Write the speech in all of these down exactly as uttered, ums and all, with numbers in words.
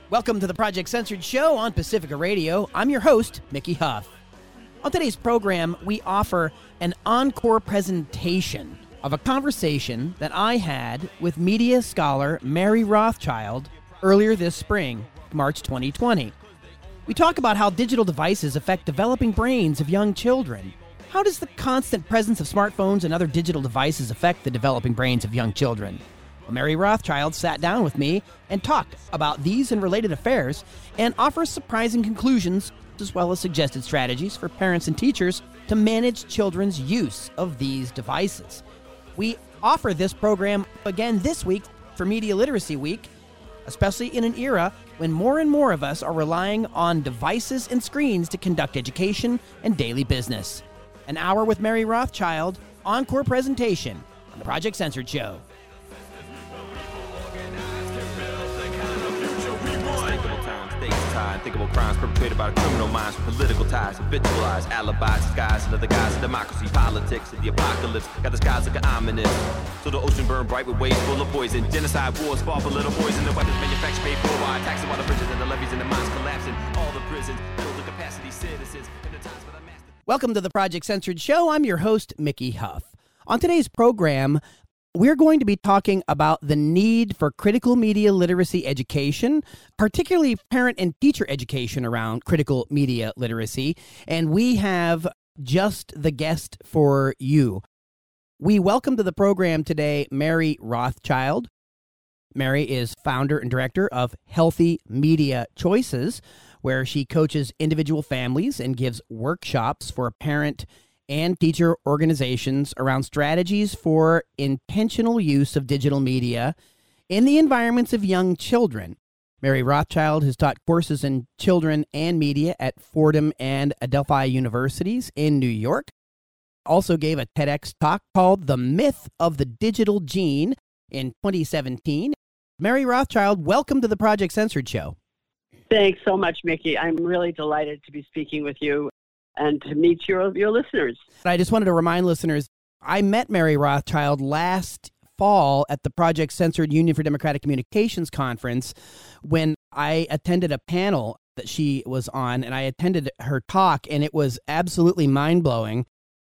Welcome to the Project Censored Show on Pacifica Radio. I'm your host, Mickey Huff. On today's program, we offer an encore presentation of a conversation that I had with media scholar Mary Rothschild earlier this spring, March twenty twenty. We talk about how digital devices affect developing brains of young children. How does the constant presence of smartphones and other digital devices affect the developing brains of young children? Well, Mary Rothschild sat down with me and talked about these and related affairs and offers surprising conclusions as well as suggested strategies for parents and teachers to manage children's use of these devices. We offer this program again this week for Media Literacy Week, especially in an era when more and more of us are relying on devices and screens to conduct education and daily business. An hour with Mary Rothschild, encore presentation on the Project Censored Show. Unthinkable crimes perpetrated by the criminal minds, political ties, habitualized alibis, disguised under the guise of democracy, politics, and the apocalypse. Got the skies looking ominous. So the ocean burned bright with waves full of poison. Genocide wars fought for little boys, and the weapons manufactured paid for by taxing while the bridges and the levees and the mines collapsing. All the prisons filled the capacity citizens. Welcome to the Project Censored Show. I'm your host, Mickey Huff. On today's program, we're going to be talking about the need for critical media literacy education, particularly parent and teacher education around critical media literacy. And we have just the guest for you. We welcome to the program today Mary Rothschild. Mary is founder and director of Healthy Media Choices, where she coaches individual families and gives workshops for parent and teacher organizations around strategies for intentional use of digital media in the environments of young children. Mary Rothschild has taught courses in children and media at Fordham and Adelphi Universities in New York. Also gave a TEDx talk called The Myth of the Digital Gene in twenty seventeen. Mary Rothschild, welcome to the Project Censored Show. Thanks so much, Mickey. I'm really delighted to be speaking with you and to meet your your listeners. I just wanted to remind listeners, I met Mary Rothschild last fall at the Project Censored Union for Democratic Communications conference when I attended a panel that she was on, and I attended her talk, and it was absolutely mind-blowing,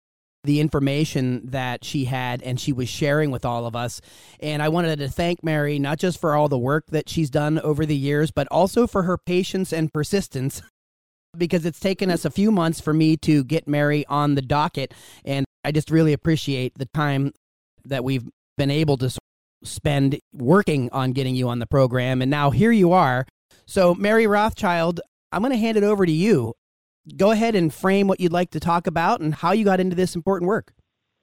the information that she had and she was sharing with all of us. And I wanted to thank Mary, not just for all the work that she's done over the years, but also for her patience and persistence, because it's taken us a few months for me to get Mary on the docket. And I just really appreciate the time that we've been able to spend working on getting you on the program. And now here you are. So Mary Rothschild, I'm going to hand it over to you. Go ahead and frame what you'd like to talk about and how you got into this important work.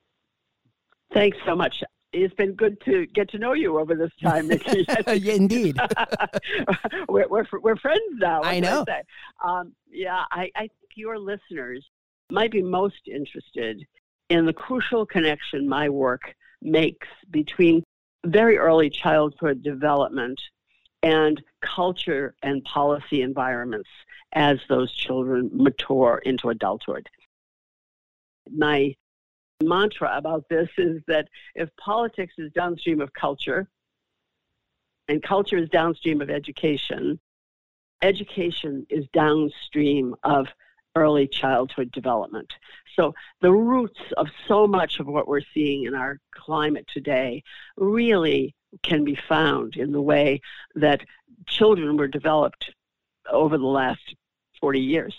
Thanks so much. It's been good to get to know you over this time, Mickey. Yeah, indeed. we're, we're we're friends now. I know. I um, yeah, I, I think your listeners might be most interested in the crucial connection my work makes between very early childhood development and culture and policy environments as those children mature into adulthood. My mantra about this is that if politics is downstream of culture and culture is downstream of education, education is downstream of early childhood development. So the roots of so much of what we're seeing in our climate today really can be found in the way that children were developed over the last forty years.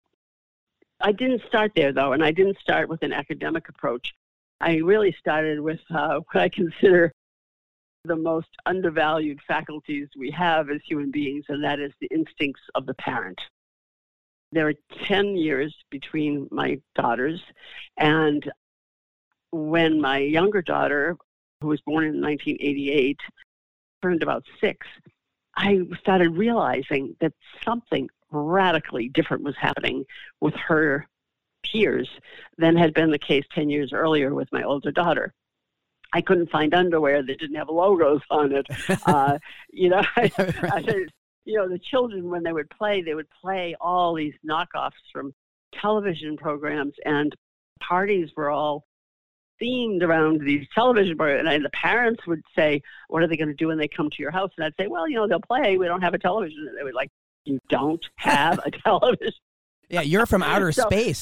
I didn't start there, though, and I didn't start with an academic approach. I really started with uh, what I consider the most undervalued faculties we have as human beings, and that is the instincts of the parent. There are ten years between my daughters, and when my younger daughter, who was born in nineteen eighty-eight, turned about six, I started realizing that something radically different was happening with her peers than had been the case ten years earlier with my older daughter. I couldn't find underwear that didn't have logos on it. Uh, you know, I, I, you know, the children, when they would play, they would play all these knockoffs from television programs, and parties were all themed around these television programs. And the parents would say, what are they going to do when they come to your house? And I'd say, well, you know, they'll play. We don't have a television. And they would like, you don't have a television? Yeah, you're from outer so, space.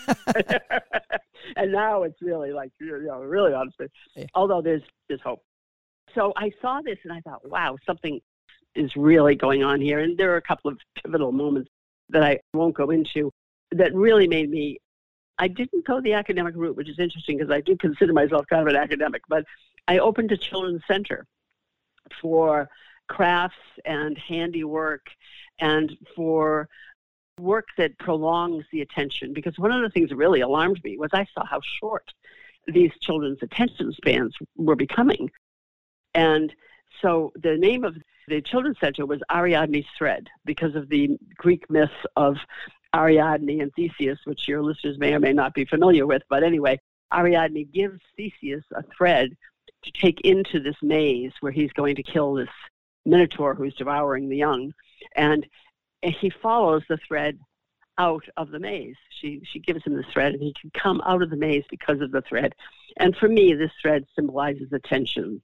And now it's really like, you know, really outer space. Yeah. Although there's, there's hope. So I saw this and I thought, wow, something is really going on here. And there are a couple of pivotal moments that I won't go into that really made me, I didn't go the academic route, which is interesting because I do consider myself kind of an academic, but I opened a children's center for crafts and handiwork and for work that prolongs the attention. Because one of the things that really alarmed me was I saw how short these children's attention spans were becoming. And so the name of the children's center was Ariadne's Thread because of the Greek myth of Ariadne and Theseus, which your listeners may or may not be familiar with. But anyway, Ariadne gives Theseus a thread to take into this maze where he's going to kill this minotaur who's devouring the young. And he follows the thread out of the maze. She she gives him the thread, and he can come out of the maze because of the thread. And for me, this thread symbolizes attention.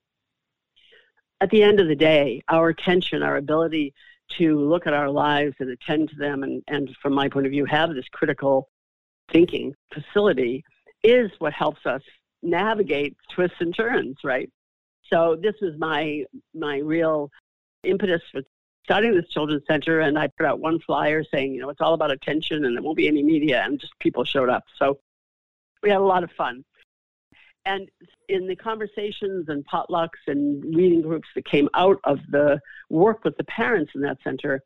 At the end of the day, our attention, our ability to look at our lives and attend to them, and, and from my point of view, have this critical thinking facility is what helps us navigate twists and turns, right? So this was my my real impetus for starting this children's center, and I put out one flyer saying, you know, it's all about attention and there won't be any media, and just people showed up. So we had a lot of fun. And in the conversations and potlucks and reading groups that came out of the work with the parents in that center,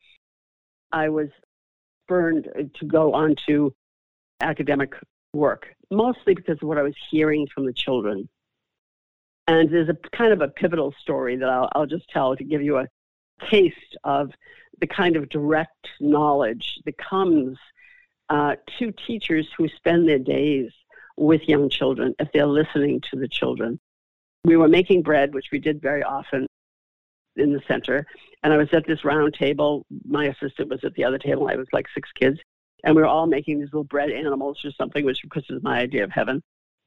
I was spurred to go on to academic work, mostly because of what I was hearing from the children. And there's a kind of a pivotal story that I'll, I'll just tell to give you a taste of the kind of direct knowledge that comes uh, to teachers who spend their days with young children if they're listening to the children. We were making bread, which we did very often in the center, and I was at this round table. My assistant was at the other table. I was like six kids, and we were all making these little bread animals or something, which of course is my idea of heaven.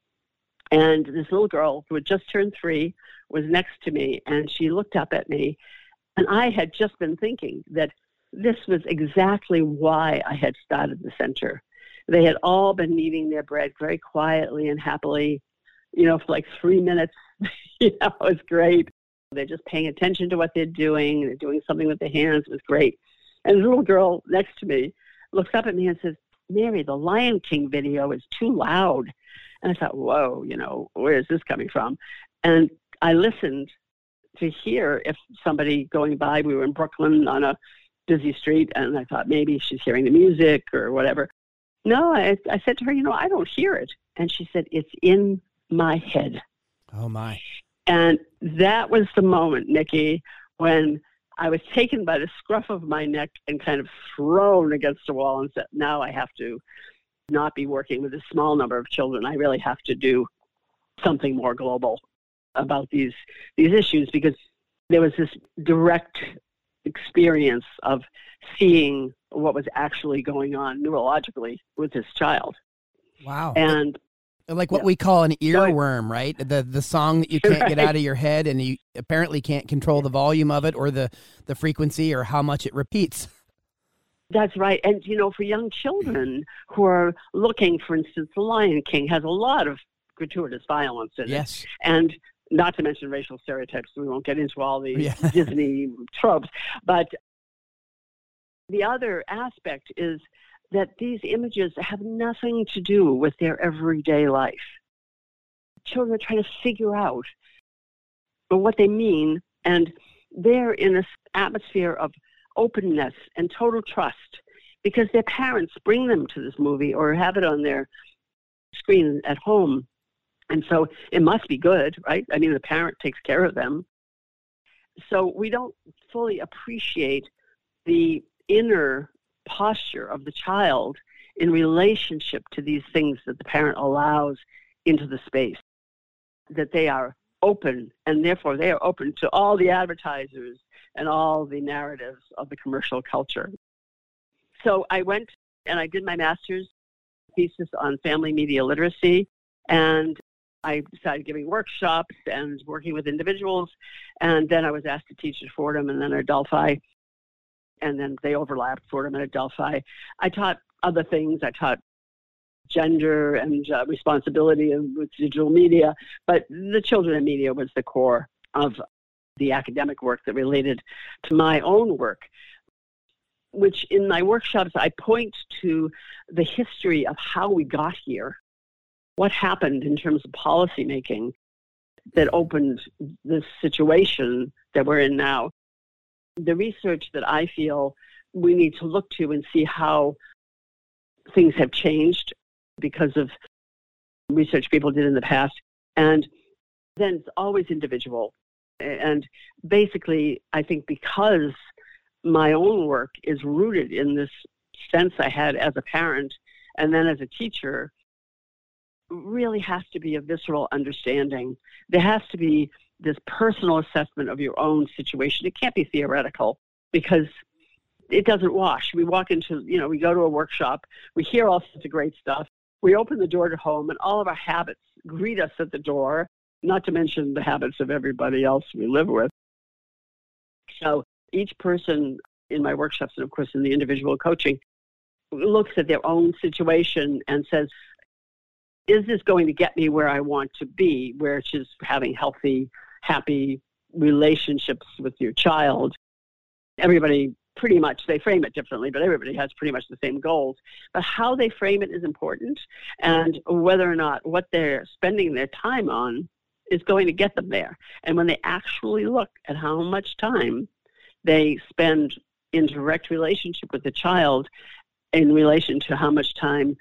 And this little girl who had just turned three was next to me, and she looked up at me, and I had just been thinking that this was exactly why I had started the center. They had all been kneading their bread very quietly and happily, you know, for like three minutes. You know, it was great. They're just paying attention to what they're doing. They're doing something with their hands. It was great. And the little girl next to me looks up at me and says, Mary, the Lion King video is too loud. And I thought, whoa, you know, where is this coming from? And I listened to hear if somebody going by, we were in Brooklyn on a busy street, and I thought maybe she's hearing the music or whatever. No, I, I said to her, you know, I don't hear it. And she said, it's in my head. Oh, my. And that was the moment, Nikki, when I was taken by the scruff of my neck and kind of thrown against the wall and said, now I have to not be working with a small number of children. I really have to do something more global about these these issues, because there was this direct experience of seeing what was actually going on neurologically with this child. Wow. And like what yeah. we call an earworm, right? The the song that you can't right. get out of your head, and you apparently can't control the volume of it or the, the frequency or how much it repeats. That's right. And, you know, for young children who are looking, for instance, The Lion King has a lot of gratuitous violence in yes. it. And not to mention racial stereotypes. We won't get into all the yeah. Disney tropes. But the other aspect is that these images have nothing to do with their everyday life. Children are trying to figure out what they mean, and they're in this atmosphere of openness and total trust because their parents bring them to this movie or have it on their screen at home. And so it must be good, right? I mean, the parent takes care of them. So we don't fully appreciate the inner posture of the child in relationship to these things that the parent allows into the space, that they are open, and therefore they are open to all the advertisers and all the narratives of the commercial culture. So I went and I did my master's thesis on family media literacy, and I started giving workshops and working with individuals. And then I was asked to teach at Fordham and then at Adelphi. And then they overlapped, Fordham and Adelphi. I taught other things. I taught gender and uh, responsibility with digital media. But the children and media was the core of the academic work that related to my own work, which in my workshops, I point to the history of how we got here, what happened in terms of policymaking that opened this situation that we're in now. The research that I feel we need to look to and see how things have changed because of research people did in the past. And then it's always individual. And basically, I think because my own work is rooted in this sense I had as a parent and then as a teacher, really has to be a visceral understanding. There has to be this personal assessment of your own situation. It can't be theoretical because it doesn't wash. We walk into, you know, we go to a workshop, we hear all sorts of great stuff. We open the door to home and all of our habits greet us at the door, not to mention the habits of everybody else we live with. So each person in my workshops and, of course, in the individual coaching looks at their own situation and says, is this going to get me where I want to be, which is having healthy, happy relationships with your child? Everybody pretty much, they frame it differently, but everybody has pretty much the same goals. But how they frame it is important, and whether or not what they're spending their time on is going to get them there. And when they actually look at how much time they spend in direct relationship with the child in relation to how much time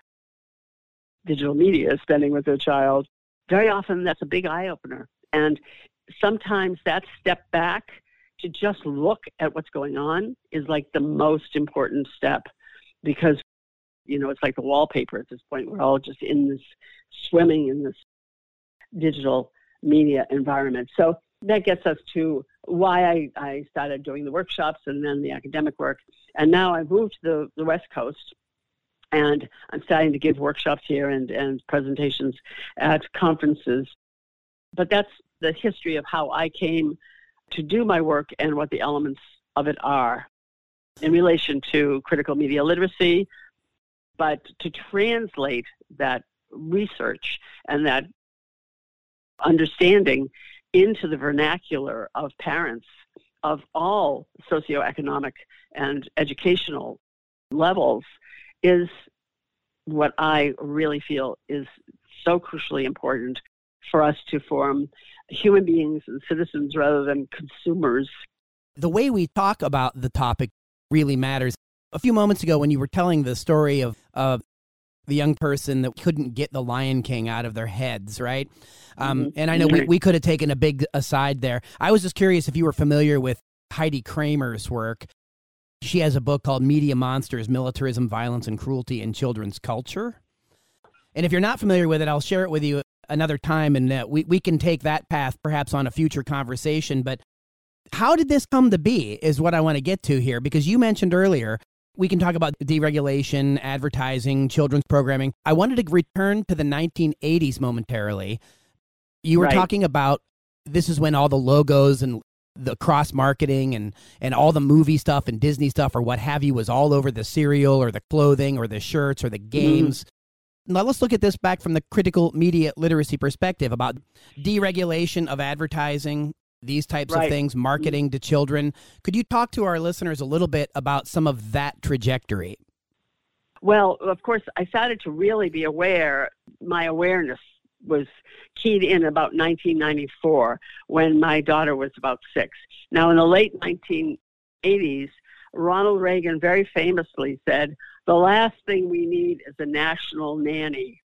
digital media is spending with their child, very often that's a big eye-opener. And sometimes that step back to just look at what's going on is like the most important step because, you know, it's like the wallpaper at this point. We're all just in this, swimming in this digital media environment. So that gets us to why I, I started doing the workshops and then the academic work. And now I've moved to the, the West Coast, and I'm starting to give workshops here and, and presentations at conferences. But that's the history of how I came to do my work and what the elements of it are in relation to critical media literacy, but to translate that research and that understanding into the vernacular of parents of all socioeconomic and educational levels is what I really feel is so crucially important for us to form human beings and citizens rather than consumers. The way we talk about the topic really matters. A few moments ago when you were telling the story of uh, the young person that couldn't get the Lion King out of their heads, right? Um, and I know we, we could have taken a big aside there. I was just curious if you were familiar with Heidi Kramer's work. She has a book called Media Monsters, Militarism, Violence, and Cruelty in Children's Culture. And if you're not familiar with it, I'll share it with you another time, and uh, we, we can take that path perhaps on a future conversation. But how did this come to be is what I want to get to here, because you mentioned earlier, we can talk about deregulation, advertising, children's programming. I wanted to return to the nineteen eighties momentarily. You were right. talking about this is when all the logos and the cross-marketing and, and all the movie stuff and Disney stuff or what have you was all over the cereal or the clothing or the shirts or the games. Mm-hmm. Now let's look at this back from the critical media literacy perspective about deregulation of advertising, these types right. of things, marketing to children. Could you talk to our listeners a little bit about some of that trajectory? Well, of course, I started to really be aware. My awareness was keyed in about nineteen ninety-four when my daughter was about six. Now, in the late nineteen eighties, Ronald Reagan very famously said, the last thing we need is a national nanny.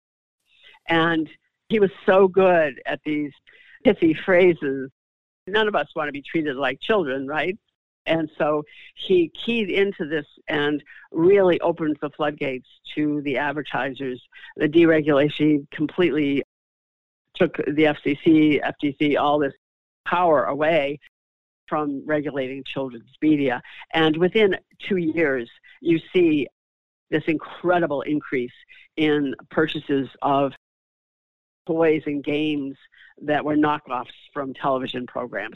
And he was so good at these pithy phrases. None of us want to be treated like children, right? And so he keyed into this and really opened the floodgates to the advertisers. The deregulation completely took the F C C, F T C, all this power away from regulating children's media. And within two years, you see this incredible increase in purchases of toys and games that were knockoffs from television programs.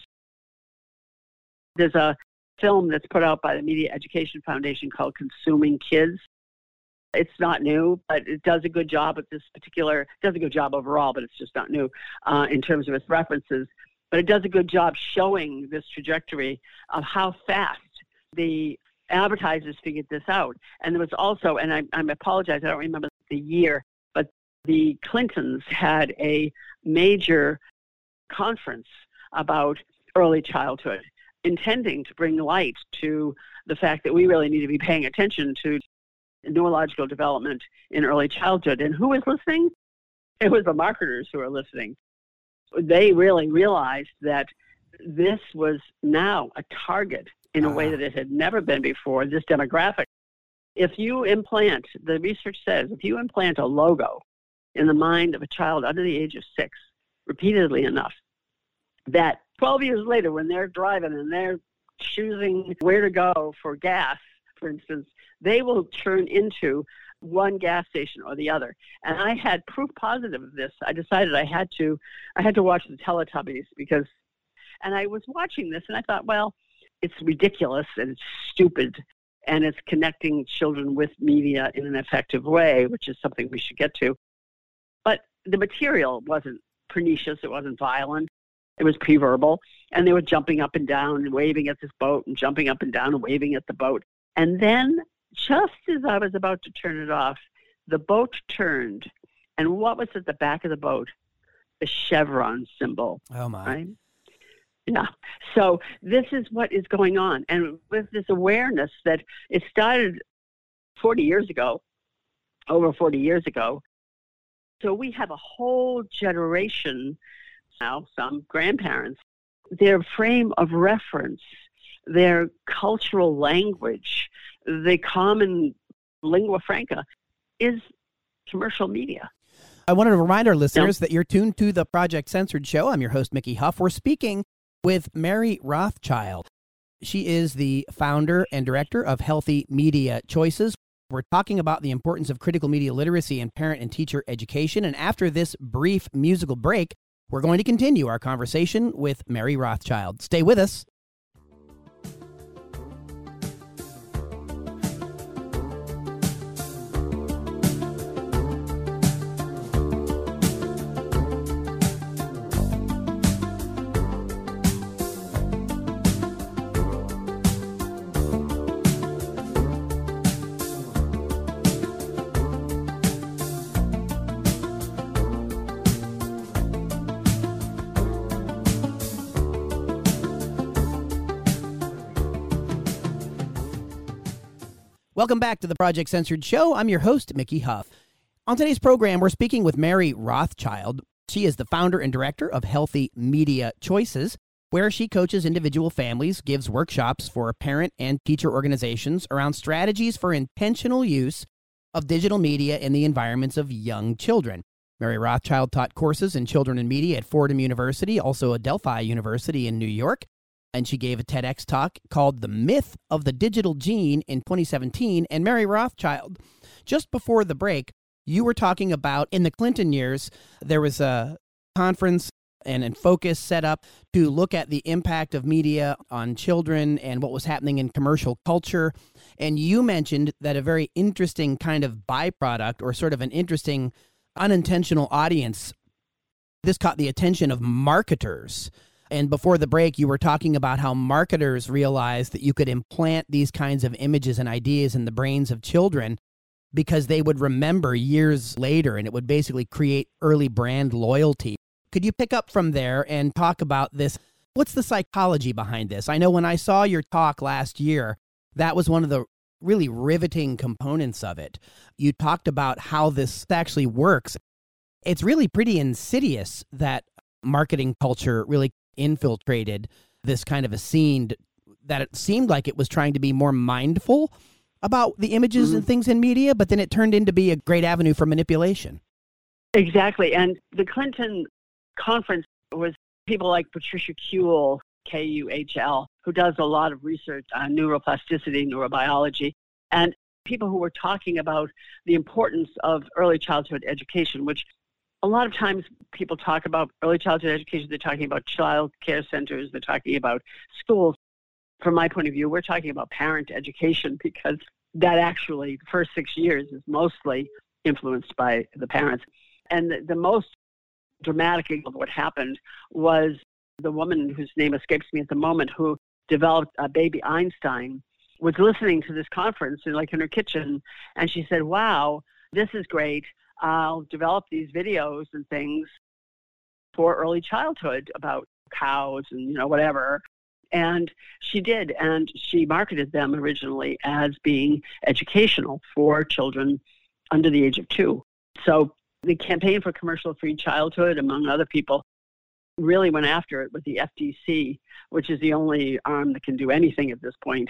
There's a film that's put out by the Media Education Foundation called Consuming Kids. It's not new, but it does a good job at this particular, it does a good job overall, but it's just not new uh, in terms of its references. But it does a good job showing this trajectory of how fast the advertisers figured this out. And there was also, and I, I apologize, I don't remember the year, but the Clintons had a major conference about early childhood, intending to bring light to the fact that we really need to be paying attention to neurological development in early childhood. And who was listening? It was the marketers who were listening. They really realized that this was now a target in a way that it had never been before, this demographic. If you implant, the research says, if you implant a logo in the mind of a child under the age of six, repeatedly enough, that twelve years later, when they're driving and they're choosing where to go for gas, for instance, they will turn into one gas station or the other. And I had proof positive of this. I decided I had to, I had to watch the Teletubbies because, and I was watching this and I thought, well, it's ridiculous and it's stupid and it's connecting children with media in an effective way, which is something we should get to. But the material wasn't pernicious. It wasn't violent. It was pre-verbal. And they were jumping up and down and waving at this boat and jumping up and down and waving at the boat. And then just as I was about to turn it off, the boat turned. And what was at the back of the boat? The chevron symbol. Oh, my. Right? Yeah. So this is what is going on. And with this awareness that it started forty years ago, over forty years ago. So we have a whole generation now, some grandparents, their frame of reference, their cultural language, the common lingua franca is commercial media. I wanted to remind our listeners no. that you're tuned to the Project Censored Show. I'm your host, Mickey Huff. We're speaking with Mary Rothschild. She is the founder and director of Healthy Media Choices. We're talking about the importance of critical media literacy in parent and teacher education. And after this brief musical break, we're going to continue our conversation with Mary Rothschild. Stay with us. Welcome back to the Project Censored Show. I'm your host, Mickey Huff. On today's program, we're speaking with Mary Rothschild. She is the founder and director of Healthy Media Choices, where she coaches individual families, gives workshops for parent and teacher organizations around strategies for intentional use of digital media in the environments of young children. Mary Rothschild taught courses in children and media at Fordham University, also Adelphi University in New York. And she gave a TEDx talk called The Myth of the Digital Gene in twenty seventeen. And Mary Rothschild, just before the break, you were talking about in the Clinton years, there was a conference and a focus set up to look at the impact of media on children and what was happening in commercial culture. And you mentioned that a very interesting kind of byproduct or sort of an interesting unintentional audience, this caught the attention of marketers. And before the break, you were talking about how marketers realized that you could implant these kinds of images and ideas in the brains of children because they would remember years later, and it would basically create early brand loyalty. Could you pick up from there and talk about this? What's the psychology behind this? I know when I saw your talk last year, that was one of the really riveting components of it. You talked about how this actually works. It's really pretty insidious that marketing culture really infiltrated this kind of a scene that it seemed like it was trying to be more mindful about the images mm-hmm. and things in media, but then it turned into be a great avenue for manipulation. Exactly. And the Clinton conference was people like Patricia Kuhl, K U H L, who does a lot of research on neuroplasticity, neurobiology, and people who were talking about the importance of early childhood education, which a lot of times people talk about early childhood education, they're talking about child care centers, they're talking about schools. From my point of view, we're talking about parent education because that actually, the first six years is mostly influenced by the parents. And the, the most dramatic of what happened was the woman whose name escapes me at the moment who developed a baby Einstein was listening to this conference in, like in her kitchen, and she said, wow, this is great. I'll develop these videos and things for early childhood about cows and, you know, whatever. And she did, and she marketed them originally as being educational for children under the age of two. So the Campaign for Commercial-Free Childhood, among other people, really went after it with the F D C, which is the only arm that can do anything at this point,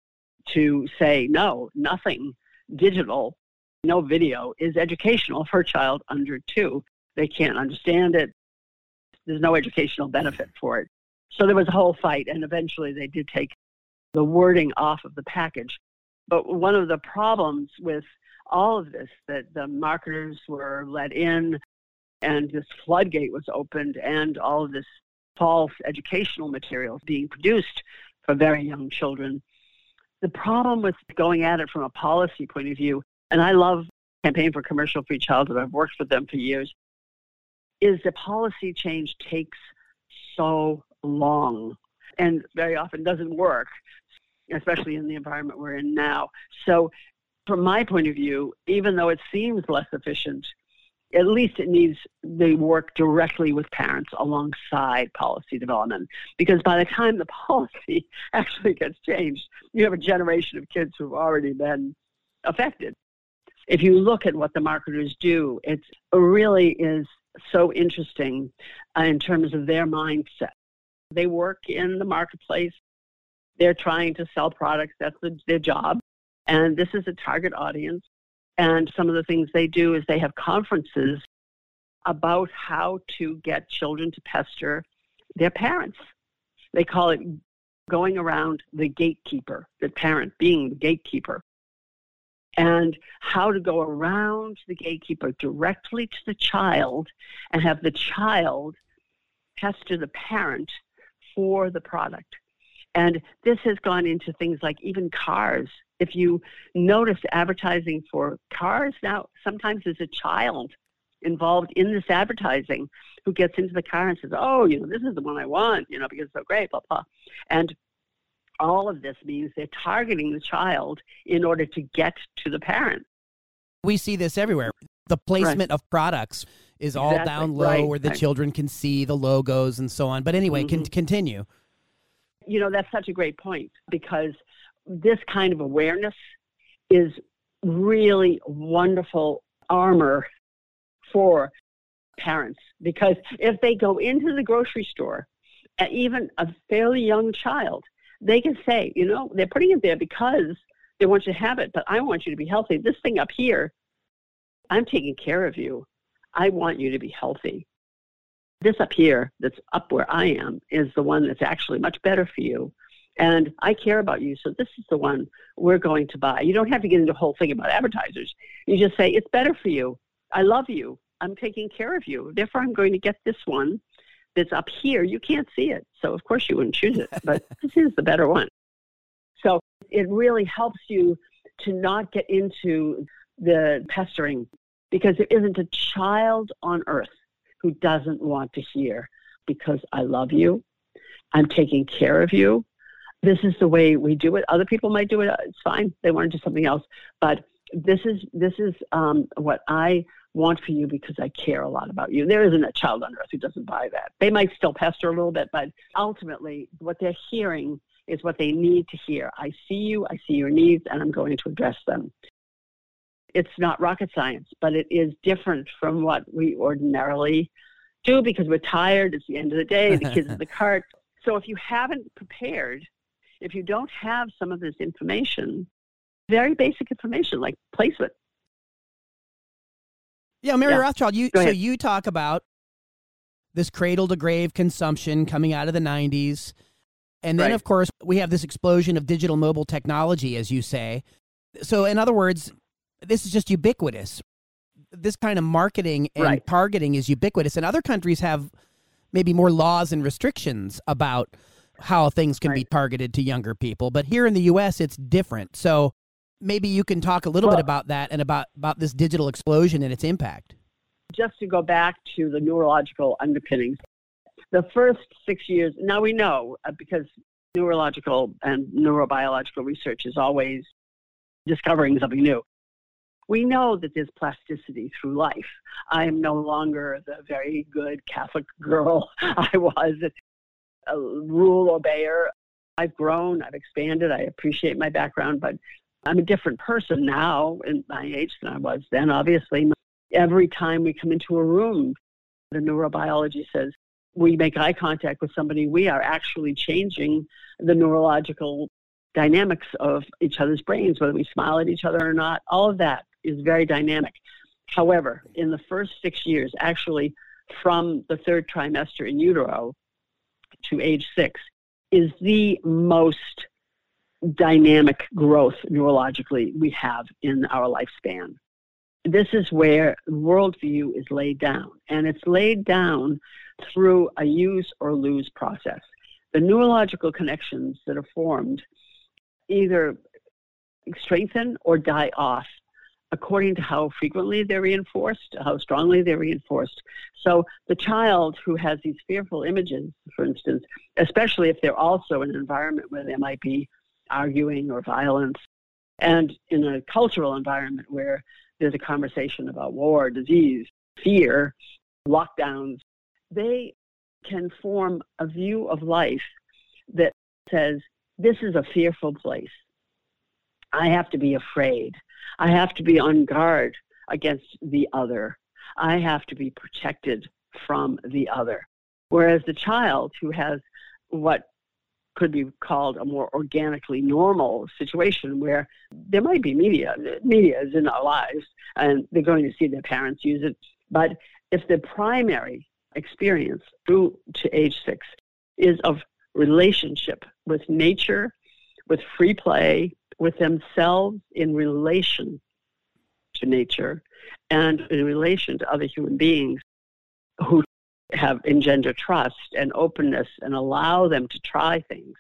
to say, no, nothing digital, no video is educational for a child under two. They can't understand it. There's no educational benefit for it. So there was a whole fight, and eventually they did take the wording off of the package. But one of the problems with all of this, that the marketers were let in, and this floodgate was opened, and all of this false educational materials being produced for very young children. The problem with going at it from a policy point of view, and I love Campaign for Commercial-Free Childhood, I've worked with them for years, is the policy change takes so long and very often doesn't work, especially in the environment we're in now. So from my point of view, even though it seems less efficient, at least it needs the work directly with parents alongside policy development. Because by the time the policy actually gets changed, you have a generation of kids who've already been affected. If you look at what the marketers do, it really is so interesting uh, in terms of their mindset. They work in the marketplace. They're trying to sell products. That's the, their job. And this is a target audience. And some of the things they do is they have conferences about how to get children to pester their parents. They call it going around the gatekeeper, the parent being the gatekeeper. And how to go around the gatekeeper directly to the child and have the child pester the parent for the product. And this has gone into things like even cars. If you notice advertising for cars now, sometimes there's a child involved in this advertising who gets into the car and says, oh, you know, this is the one I want, you know, because it's so great, blah, blah. And all of this means they're targeting the child in order to get to the parent. We see this everywhere. The placement right. of products is all exactly. down low right. where the right. children can see the logos and so on. But anyway, mm-hmm. can continue. You know, that's such a great point, because this kind of awareness is really wonderful armor for parents. Because if they go into the grocery store, even a fairly young child, they can say, you know, they're putting it there because they want you to have it, but I want you to be healthy. This thing up here, I'm taking care of you. I want you to be healthy. This up here, that's up where I am, is the one that's actually much better for you. And I care about you, so this is the one we're going to buy. You don't have to get into a whole thing about advertisers. You just say, it's better for you. I love you. I'm taking care of you. Therefore, I'm going to get this one that's up here. You can't see it, so of course you wouldn't choose it, but this is the better one. So it really helps you to not get into the pestering, because there isn't a child on earth who doesn't want to hear, because I love you, I'm taking care of you. This is the way we do it. Other people might do it. It's fine. They want to do something else. But this is this is um, what I want for you, because I care a lot about you. There isn't a child on earth who doesn't buy that. They might still pester a little bit, but ultimately what they're hearing is what they need to hear. I see you, I see your needs, and I'm going to address them. It's not rocket science, but it is different from what we ordinarily do, because we're tired. It's the end of the day. The kids in the cart. So if you haven't prepared, if you don't have some of this information, very basic information like placement. Yeah, Mary yeah. Rothschild, you, so you talk about this cradle-to-grave consumption coming out of the nineties. And then, right. of course, we have this explosion of digital mobile technology, as you say. So in other words, this is just ubiquitous. this kind of marketing and Right. targeting is ubiquitous, and other countries have maybe more laws and restrictions about how things can be Right. targeted to younger people. But here in the U S, it's different. So maybe you can talk a little Well- bit about that and about, about this digital explosion and its impact. Just to go back to the neurological underpinnings, the first six years, now we know uh, because neurological and neurobiological research is always discovering something new. We know that there's plasticity through life. I am no longer the very good Catholic girl I was, a rule obeyer. I've grown, I've expanded, I appreciate my background, but I'm a different person now in my age than I was then, obviously. Every time we come into a room, the neurobiology says we make eye contact with somebody, we are actually changing the neurological dynamics of each other's brains, whether we smile at each other or not. All of that is very dynamic. However, in the first six years, actually from the third trimester in utero to age six, is the most dynamic growth neurologically we have in our lifespan. This is where worldview is laid down, and it's laid down through a use or lose process. The neurological connections that are formed either strengthen or die off according to how frequently they're reinforced, how strongly they're reinforced. So the child who has these fearful images, for instance, especially if they're also in an environment where there might be arguing or violence, and in a cultural environment where there's a conversation about war, disease, fear, lockdowns, they can form a view of life that says, this is a fearful place. I have to be afraid. I have to be on guard against the other. I have to be protected from the other. Whereas the child who has what could be called a more organically normal situation where there might be media. Media is in our lives, and they're going to see their parents use it. But if the primary experience through to age six is of relationship with nature, with free play, with themselves in relation to nature, and in relation to other human beings who have engender trust and openness and allow them to try things,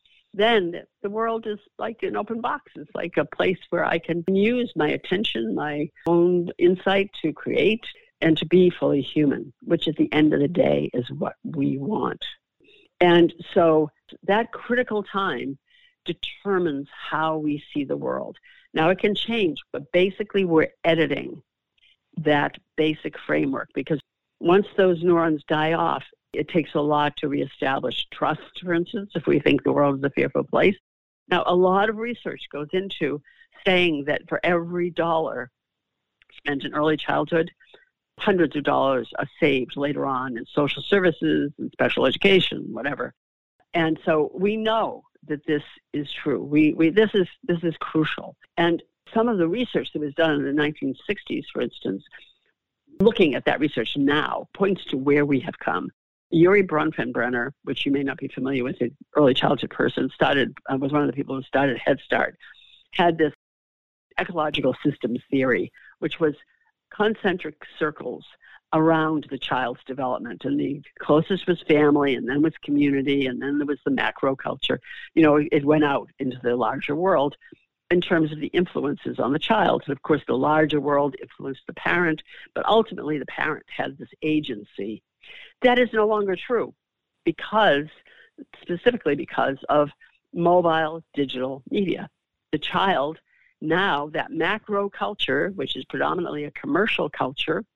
then the world is like an open box. It's like a place where I can use my attention, my own insight to create and to be fully human, which at the end of the day is what we want. And so that critical time determines how we see the world. Now it can change, but basically we're editing that basic framework, because once those neurons die off, it takes a lot to reestablish trust, for instance, if we think the world is a fearful place. Now, a lot of research goes into saying that for every dollar spent in early childhood, hundreds of dollars are saved later on in social services and special education, whatever. And so we know that this is true. We, we this is this is crucial. And some of the research that was done in the nineteen sixties, for instance, looking at that research now, points to where we have come. Yuri Bronfenbrenner, which you may not be familiar with, an early childhood person, started uh, was one of the people who started Head Start, had this ecological systems theory, which was concentric circles around the child's development. And the closest was family, and then was community, and then there was the macro culture. You know, it went out into the larger world in terms of the influences on the child. And of course, the larger world influenced the parent, but ultimately the parent has this agency. That is no longer true because, specifically because of mobile digital media. The child now, that macro culture, which is predominantly a commercial culture,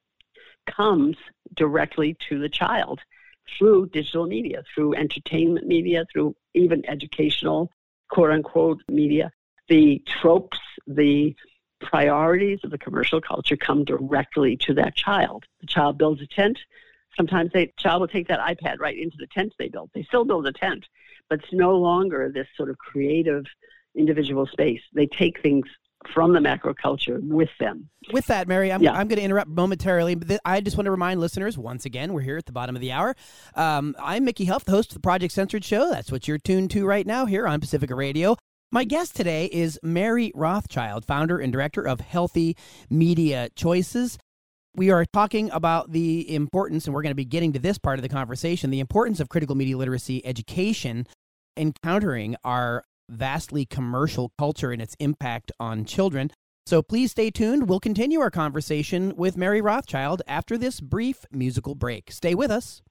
comes directly to the child through digital media, through entertainment media, through even educational, quote-unquote, media. The tropes, the priorities of the commercial culture come directly to that child. The child builds a tent. Sometimes the child will take that iPad right into the tent they built. They still build a tent, but it's no longer this sort of creative individual space. They take things from the macro culture with them. With that, Mary, I'm, Yeah. I'm going to interrupt momentarily. But th- I just want to remind listeners, once again, we're here at the bottom of the hour. Um, I'm Mickey Huff, the host of the Project Censored Show. That's what you're tuned to right now here on Pacifica Radio. My guest today is Mary Rothschild, founder and director of Healthy Media Choices. We are talking about the importance, and we're going to be getting to this part of the conversation, the importance of critical media literacy education in countering our vastly commercial culture and its impact on children. So please stay tuned. We'll continue our conversation with Mary Rothschild after this brief musical break. Stay with us.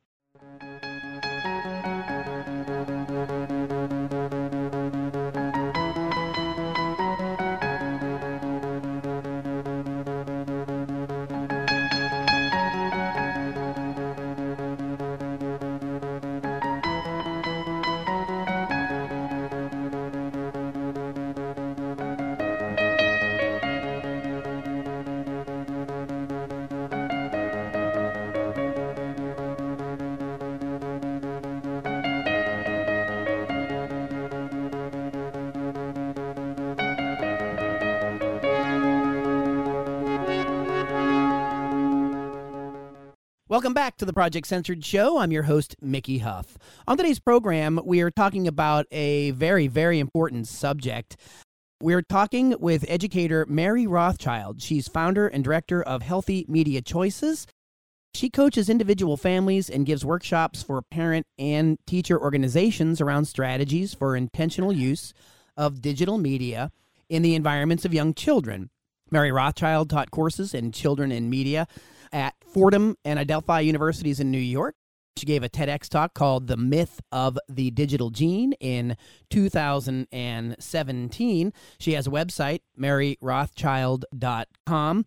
Welcome back to the Project Censored Show. I'm your host, Mickey Huff. On today's program, we are talking about a very, very important subject. We're talking with educator Mary Rothschild. She's founder and director of Healthy Media Choices. She coaches individual families and gives workshops for parent and teacher organizations around strategies for intentional use of digital media in the environments of young children. Mary Rothschild taught courses in children and media at Fordham and Adelphi Universities in New York. She gave a TEDx talk called The Myth of the Digital Gene in two thousand seventeen. She has a website, mary rothschild dot com.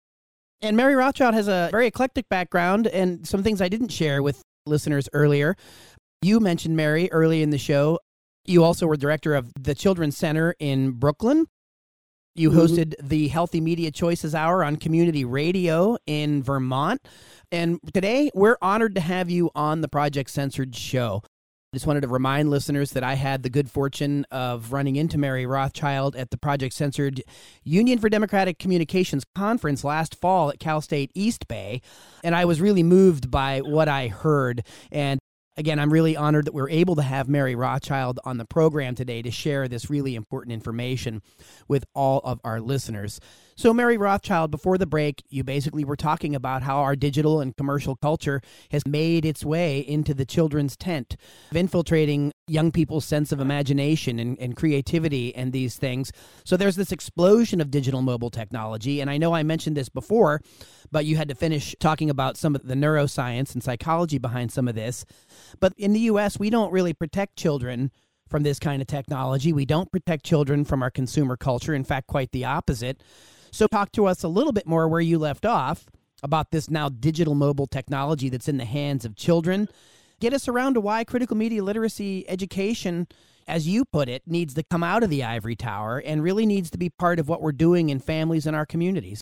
And Mary Rothschild has a very eclectic background and some things I didn't share with listeners earlier. You mentioned Mary early in the show. You also were director of the Children's Center in Brooklyn. You hosted the Healthy Media Choices Hour on community radio in Vermont. And today, we're honored to have you on the Project Censored Show. I just wanted to remind listeners that I had the good fortune of running into Mary Rothschild at the Project Censored Union for Democratic Communications conference last fall at Cal State East Bay. And I was really moved by what I heard. And again, I'm really honored that we're able to have Mary Rothschild on the program today to share this really important information with all of our listeners. So, Mary Rothschild, before the break, you basically were talking about how our digital and commercial culture has made its way into the children's tent, infiltrating young people's sense of imagination and, and creativity and these things. So there's this explosion of digital mobile technology, and I know I mentioned this before, but you had to finish talking about some of the neuroscience and psychology behind some of this. But in the U S, we don't really protect children from this kind of technology. We don't protect children from our consumer culture. In fact, quite the opposite. So talk to us a little bit more where you left off about this now digital mobile technology that's in the hands of children. Get us around to why critical media literacy education, as you put it, needs to come out of the ivory tower and really needs to be part of what we're doing in families and our communities.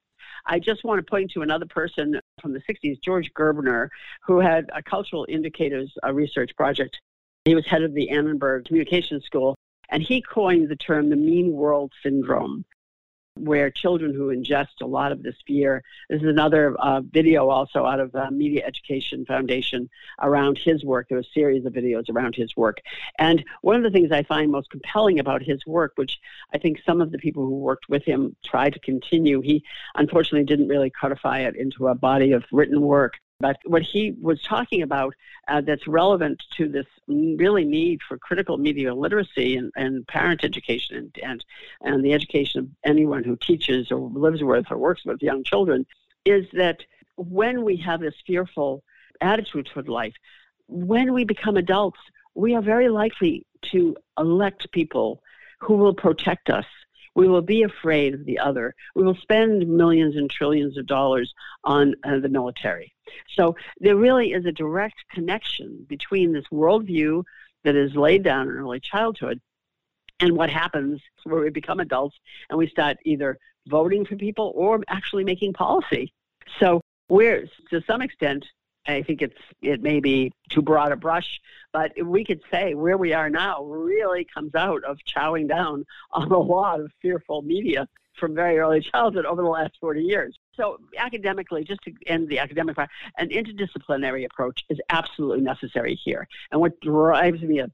I just want to point to another person from the sixties, George Gerbner, who had a cultural indicators uh, research project. He was head of the Annenberg Communications School, and he coined the term the mean world syndrome, where children who ingest a lot of this fear. This is another uh, video also out of the Media Education Foundation around his work. There was a series of videos around his work. And one of the things I find most compelling about his work, which I think some of the people who worked with him tried to continue, he unfortunately didn't really codify it into a body of written work. But what he was talking about uh, that's relevant to this really need for critical media literacy and, and parent education and, and, and the education of anyone who teaches or lives with or works with young children is that when we have this fearful attitude toward life, when we become adults, we are very likely to elect people who will protect us. We will be afraid of the other. We will spend millions and trillions of dollars on uh, the military. So there really is a direct connection between this worldview that is laid down in early childhood and what happens where we become adults and we start either voting for people or actually making policy. So we're, to some extent, I think it's it may be too broad a brush, but we could say where we are now really comes out of chowing down on a lot of fearful media from very early childhood over the last forty years. So academically, just to end the academic part, an interdisciplinary approach is absolutely necessary here. And what drives me a bit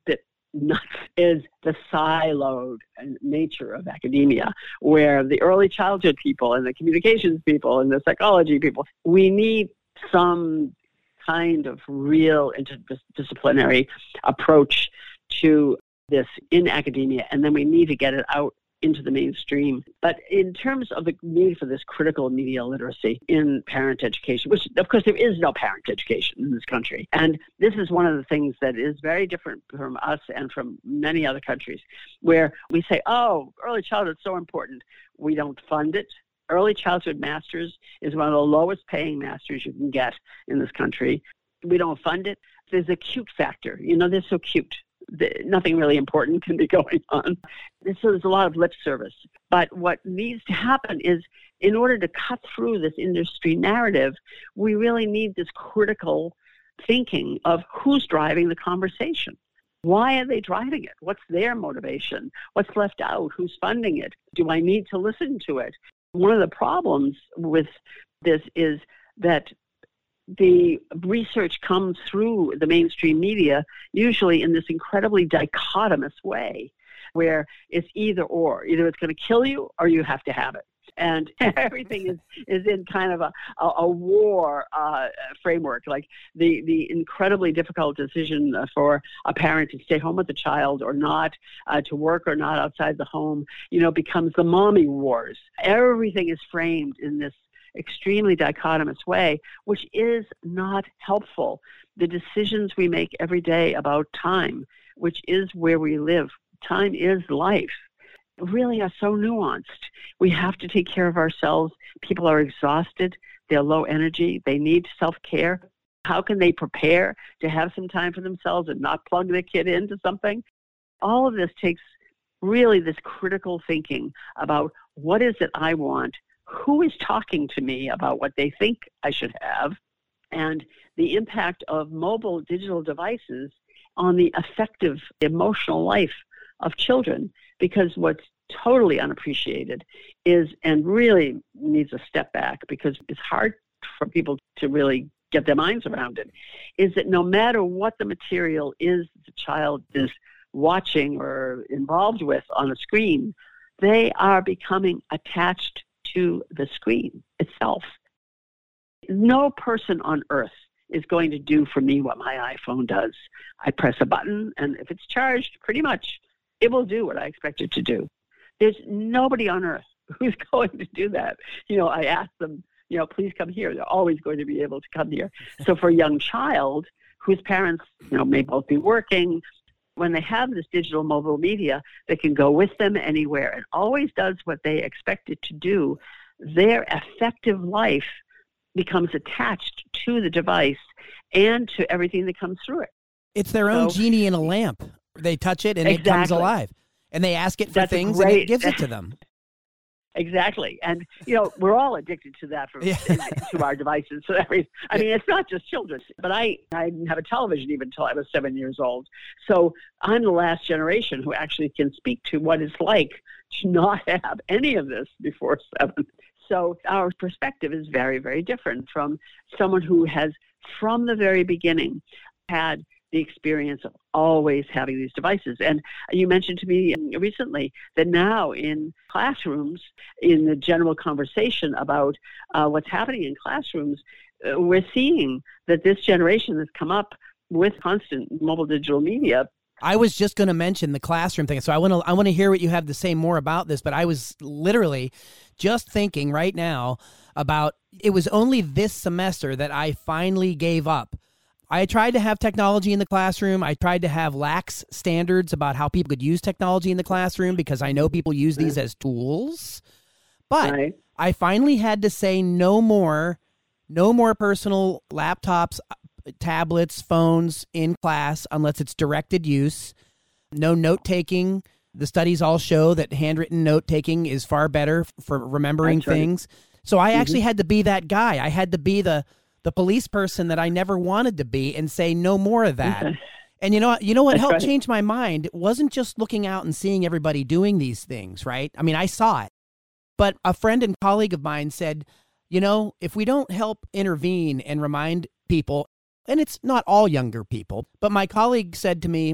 nuts is the siloed nature of academia, where the early childhood people and the communications people and the psychology people, we need some kind of real interdisciplinary approach to this in academia, and then we need to get it out into the mainstream. But in terms of the need for this critical media literacy in parent education, which of course there is no parent education in this country. And this is one of the things that is very different from us and from many other countries, where we say, oh, early childhood is so important. We don't fund it. Early childhood masters is one of the lowest paying masters you can get in this country. We don't fund it. There's a cute factor. You know, they're so cute. The, nothing really important can be going on. So there's a lot of lip service. But what needs to happen is, in order to cut through this industry narrative, we really need this critical thinking of who's driving the conversation. Why are they driving it? What's their motivation? What's left out? Who's funding it? Do I need to listen to it? One of the problems with this is that the research comes through the mainstream media, usually in this incredibly dichotomous way, where it's either or. Either it's going to kill you or you have to have it. And everything is, is in kind of a, a, a war uh, framework, like the, the incredibly difficult decision for a parent to stay home with the child or not, uh, to work or not outside the home, you know, becomes the mommy wars. Everything is framed in this extremely dichotomous way, which is not helpful. The decisions we make every day about time, which is where we live, time is life, really are so nuanced. We have to take care of ourselves. People are exhausted. They're low energy. They need self-care. How can they prepare to have some time for themselves and not plug their kid into something? All of this takes really this critical thinking about what is it I want, who is talking to me about what they think I should have, and the impact of mobile digital devices on the affective emotional life of children. Because what's totally unappreciated is, and really needs a step back because it's hard for people to really get their minds around it, is that no matter what the material is the child is watching or involved with on a screen, they are becoming attached to the screen itself. No person on earth is going to do for me what my iPhone does. I press a button, and if it's charged, pretty much it will do what I expect it to do. There's nobody on earth who's going to do that. You know, I ask them, you know, please come here. They're always going to be able to come here. So for a young child whose parents, you know, may both be working, when they have this digital mobile media that can go with them anywhere and always does what they expect it to do, their affective life becomes attached to the device and to everything that comes through it. It's their own so, genie in a lamp. They touch it and exactly. it comes alive. And they ask it for That's things great, and it gives it to them. Exactly. And, you know, we're all addicted to that from, yeah. to our devices. So every, I mean, it's not just children. But I, I didn't have a television even until I was seven years old. So I'm the last generation who actually can speak to what it's like to not have any of this before seven. So our perspective is very, very different from someone who has, from the very beginning, had the experience of always having these devices. And you mentioned to me recently that now in classrooms, in the general conversation about uh, what's happening in classrooms, uh, we're seeing that this generation that's come up with constant mobile digital media. I was just going to mention the classroom thing. So I want to I want to hear what you have to say more about this, but I was literally just thinking right now about, it was only this semester that I finally gave up. I tried to have technology in the classroom. I tried to have lax standards about how people could use technology in the classroom because I know people use these as tools. But right. I finally had to say no more, no more personal laptops, tablets, phones in class unless it's directed use. No note-taking. The studies all show that handwritten note-taking is far better for remembering That's things. Right. So I mm-hmm. actually had to be that guy. I had to be the the police person that I never wanted to be and say no more of that. Okay. And you know, you know what That's helped right. change my mind? It wasn't just looking out and seeing everybody doing these things, right? I mean, I saw it. But a friend and colleague of mine said, you know, if we don't help intervene and remind people, and it's not all younger people, but my colleague said to me,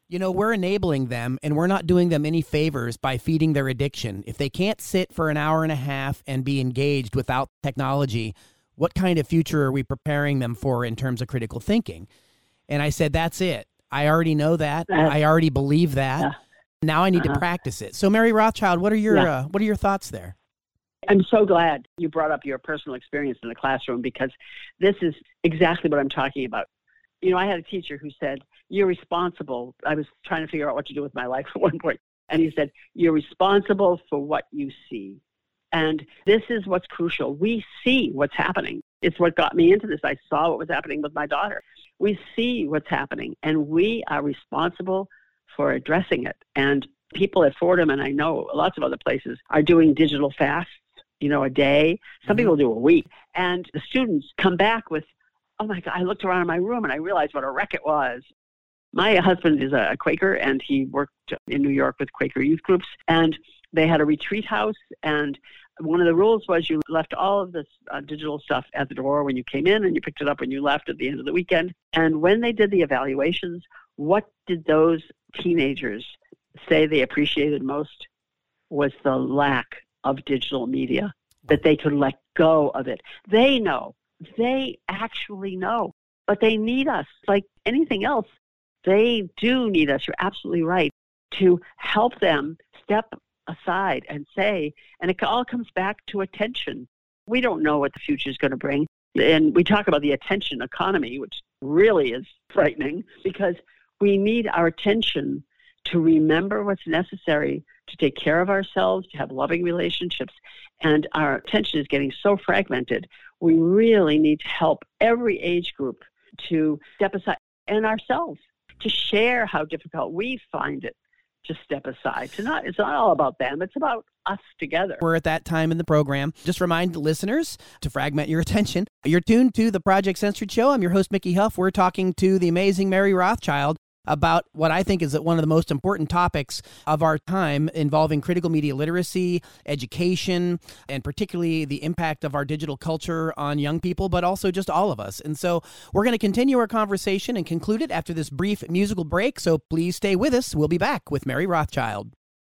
You know, we're enabling them and we're not doing them any favors by feeding their addiction. If they can't sit for an hour and a half and be engaged without technology, what kind of future are we preparing them for in terms of critical thinking? And I said, that's it. I already know that. Uh, I already believe that. Uh, now I need uh-huh. to practice it. So Mary Rothschild, what are your yeah. uh, what are your thoughts there? I'm so glad you brought up your personal experience in the classroom, because this is exactly what I'm talking about. You know, I had a teacher who said, you're responsible. I was trying to figure out what to do with my life at one point. And he said, you're responsible for what you see. And this is what's crucial. We see what's happening. It's what got me into this. I saw what was happening with my daughter. We see what's happening, and we are responsible for addressing it. And people at Fordham, and I know lots of other places, are doing digital fasts, you know, a day. Some mm-hmm. people do a week. And the students come back with, oh my God, I looked around in my room and I realized what a wreck it was. My husband is a Quaker, and he worked in New York with Quaker youth groups, and they had a retreat house, and one of the rules was you left all of this uh, digital stuff at the door when you came in, and you picked it up when you left at the end of the weekend. And when they did the evaluations, what did those teenagers say they appreciated most was the lack of digital media, that they could let go of it. They know. They actually know. But they need us. Like anything else, they do need us. You're absolutely right. To help them step aside and say, and it all comes back to attention. We don't know what the future is going to bring. And we talk about the attention economy, which really is frightening, because we need our attention to remember what's necessary to take care of ourselves, to have loving relationships. And our attention is getting so fragmented. We really need to help every age group to step aside, and ourselves to share how difficult we find it to step aside. To not, it's not all about them. It's about us together. We're at that time in the program. Just remind listeners to fragment your attention. You're tuned to the Project Censored Show. I'm your host, Mickey Huff. We're talking to the amazing Mary Rothschild about what I think is one of the most important topics of our time, involving critical media literacy, education, and particularly the impact of our digital culture on young people, but also just all of us. And so we're going to continue our conversation and conclude it after this brief musical break. So please stay with us. We'll be back with Mary Rothschild.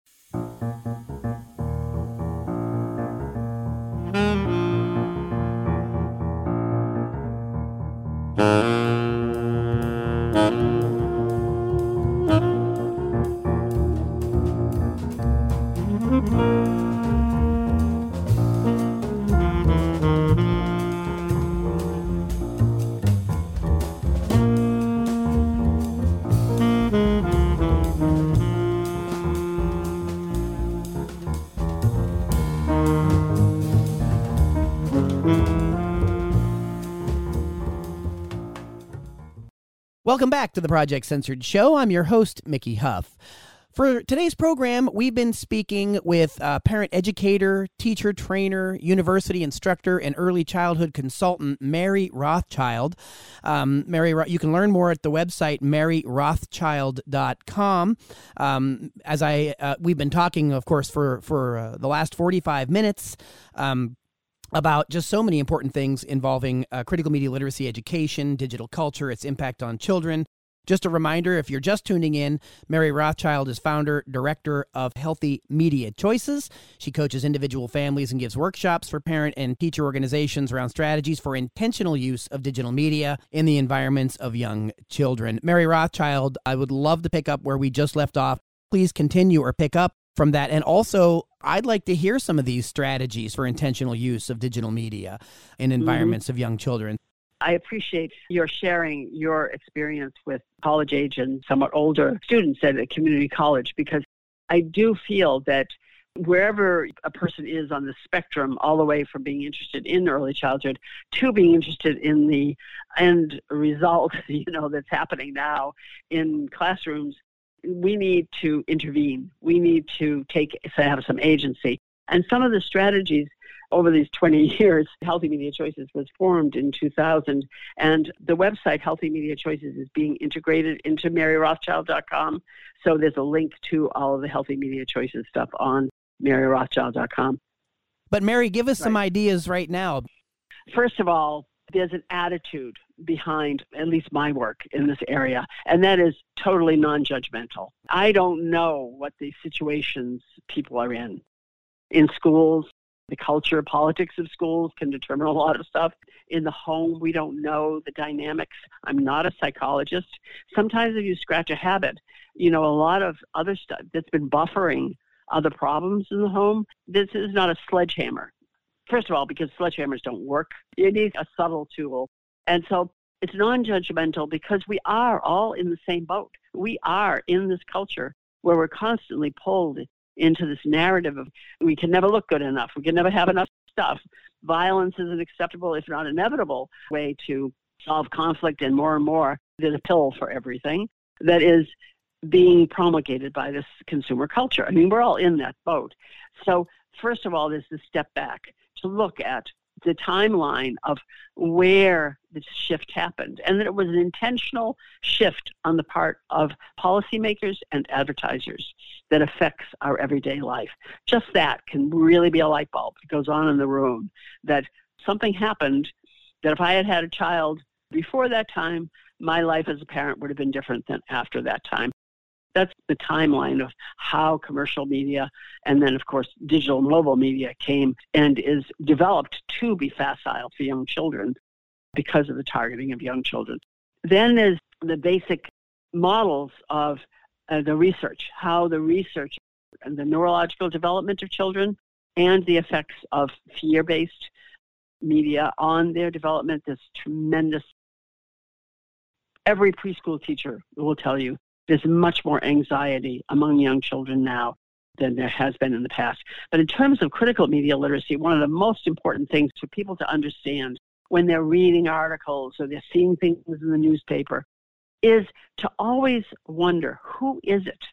Welcome back to the Project Censored Show. I'm your host, Mickey Huff. For today's program, we've been speaking with uh, parent educator, teacher trainer, university instructor, and early childhood consultant Mary Rothschild. Um, Mary, you can learn more at the website mary rothschild dot com. Um, as I uh, we've been talking, of course, for for uh, the last forty-five minutes. Um, about just so many important things involving uh, critical media literacy education, digital culture, its impact on children. Just a reminder, if you're just tuning in, Mary Rothschild is founder, director of Healthy Media Choices. She coaches individual families and gives workshops for parent and teacher organizations around strategies for intentional use of digital media in the environments of young children. Mary Rothschild, I would love to pick up where we just left off. Please continue or pick up from that. And also, I'd like to hear some of these strategies for intentional use of digital media in environments mm-hmm. of young children. I appreciate your sharing your experience with college age and somewhat older students at a community college, because I do feel that wherever a person is on the spectrum, all the way from being interested in early childhood to being interested in the end result, you know, that's happening now in classrooms, we need to intervene. We need to take, have some agency. And some of the strategies over these twenty years, Healthy Media Choices was formed in two thousand. And the website, Healthy Media Choices, is being integrated into mary rothschild dot com. So there's a link to all of the Healthy Media Choices stuff on mary rothschild dot com. But Mary, give us right. some ideas right now. First of all, there's an attitude behind at least my work in this area, and that is totally non-judgmental. I don't know what the situations people are in. In schools, the culture, politics of schools can determine a lot of stuff. In the home, we don't know the dynamics. I'm not a psychologist. Sometimes if you scratch a habit, you know, a lot of other stuff that's been buffering other problems in the home, this is not a sledgehammer. First of all, because sledgehammers don't work. You need a subtle tool. And so it's non-judgmental because we are all in the same boat. We are in this culture where we're constantly pulled into this narrative of we can never look good enough. We can never have enough stuff. Violence is an acceptable, if not inevitable, way to solve conflict, and more and more there's a pill for everything that is being promulgated by this consumer culture. I mean, we're all in that boat. So first of all, there's the step back to look at the timeline of where the shift happened, and that it was an intentional shift on the part of policymakers and advertisers that affects our everyday life. Just that can really be a light bulb that goes on in the room, that something happened that if I had had a child before that time, my life as a parent would have been different than after that time. That's the timeline of how commercial media and then, of course, digital mobile media came and is developed to be facile for young children because of the targeting of young children. Then there's the basic models of uh, the research, how the research and the neurological development of children and the effects of fear-based media on their development. There's tremendous. Every preschool teacher will tell you there's much more anxiety among young children now than there has been in the past. But in terms of critical media literacy, one of the most important things for people to understand when they're reading articles or they're seeing things in the newspaper is to always wonder, who is it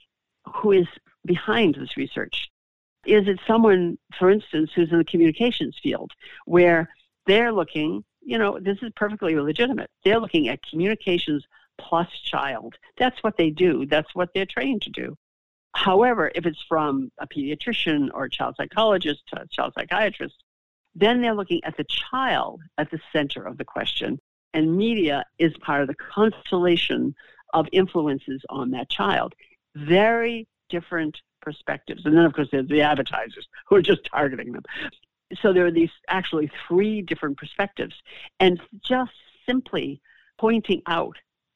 who is behind this research? Is it someone, for instance, who's in the communications field, where they're looking, you know, this is perfectly legitimate. They're looking at communications plus child. That's what they do. That's what they're trained to do. However, if it's from a pediatrician or a child psychologist, a child psychiatrist, then they're looking at the child at the center of the question. And media is part of the constellation of influences on that child. Very different perspectives. And then, of course, there's the advertisers who are just targeting them. So there are these actually three different perspectives. And just simply pointing out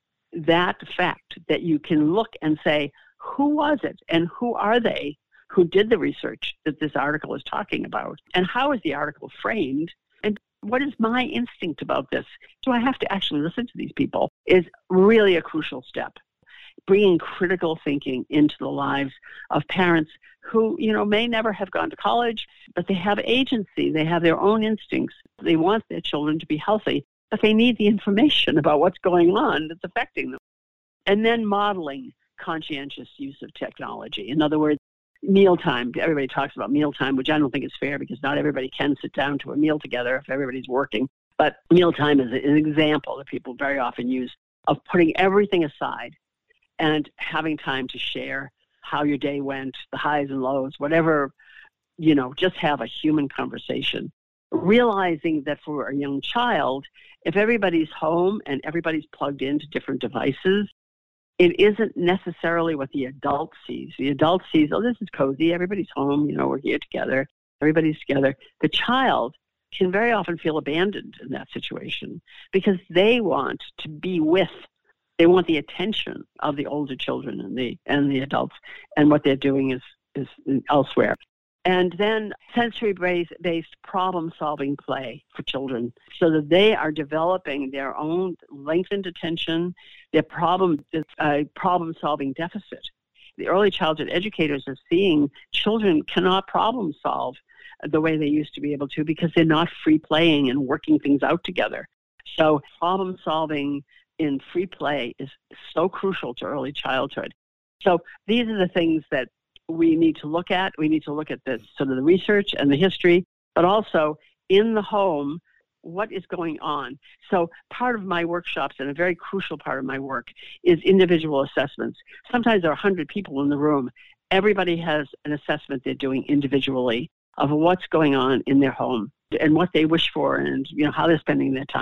that fact that you can look and say, who was it and who are they who did the research that this article is talking about? And how is the article framed? And what is my instinct about this? Do I have to actually listen to these people? Is really a crucial step. Bringing critical thinking into the lives of parents who, you know, may never have gone to college, but they have agency. They have their own instincts. They want their children to be healthy, but they need the information about what's going on that's affecting them. And then modeling conscientious use of technology. In other words, mealtime. Everybody talks about mealtime, which I don't think is fair because not everybody can sit down to a meal together if everybody's working. But mealtime is an example that people very often use of putting everything aside and having time to share how your day went, the highs and lows, whatever, you know, just have a human conversation. Realizing that for a young child, if everybody's home and everybody's plugged into different devices, it isn't necessarily what the adult sees. The adult sees, oh, this is cozy, everybody's home, you know, we're here together, everybody's together. The child can very often feel abandoned in that situation because they want to be with, they want the attention of the older children and the and the adults, and what they're doing is, is elsewhere. And then sensory-based problem-solving play for children so that they are developing their own lengthened attention, their problem, uh, problem-solving deficit. The early childhood educators are seeing children cannot problem-solve the way they used to be able to because they're not free playing and working things out together. So problem-solving in free play is so crucial to early childhood. So these are the things that we need to look at. We need to look at the sort of the research and the history, but also in the home, what is going on. So part of my workshops, and a very crucial part of my work, is individual assessments. Sometimes there are one hundred people in the room. Everybody has an assessment they're doing individually of what's going on in their home and what they wish for and, you know, how they're spending their time.